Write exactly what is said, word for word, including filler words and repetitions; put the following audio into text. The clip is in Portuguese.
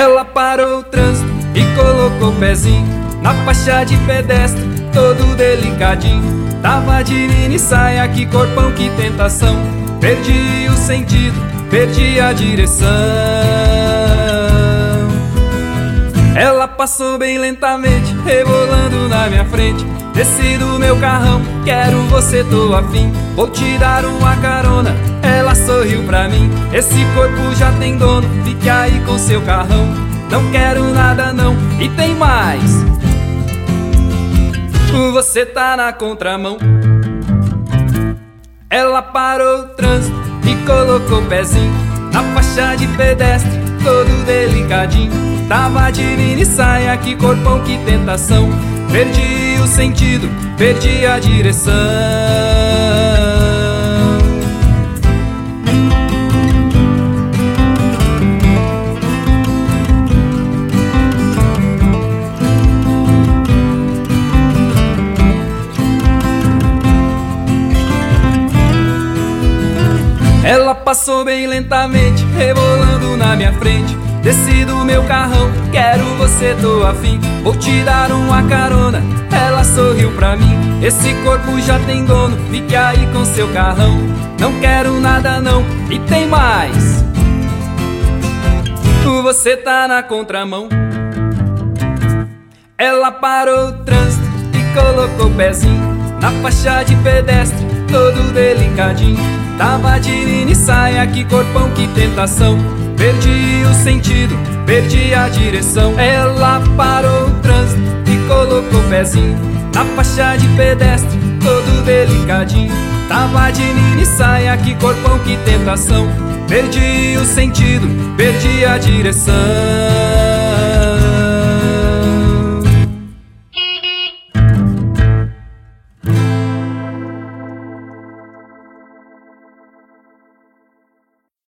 Ela parou o trânsito e colocou o pezinho na faixa de pedestre, todo delicadinho. Tava de mini saia, que corpão, que tentação. Perdi o sentido, perdi a direção. Ela passou bem lentamente, rebolando na minha frente. Desci do meu carrão, quero você, tô afim. Vou te dar uma carona, ela sorriu pra mim. Esse corpo já tem dono, fique aí com seu carrão. Não quero nada não, e tem mais, você tá na contramão. Ela parou o trânsito e colocou o pezinho na faixa de pedestre, todo delicadinho. Tava de mini saia, que corpão, que tentação. Perdi o sentido, perdi a direção. Ela passou bem lentamente, rebolando na minha frente. Desci do meu carrão, quero você, tô afim. Vou te dar uma carona, ela sorriu pra mim. Esse corpo já tem dono, fique aí com seu carrão. Não quero nada não, e tem mais, você tá na contramão. Ela parou o trânsito e colocou o pezinho na faixa de pedestre, todo delicadinho. Tava de mini saia, que corpão, que tentação. Perdi o sentido, perdi a direção. Ela parou o trânsito e colocou o pezinho na faixa de pedestre, todo delicadinho. Tava de mini saia, que corpão, que tentação. Perdi o sentido, perdi a direção.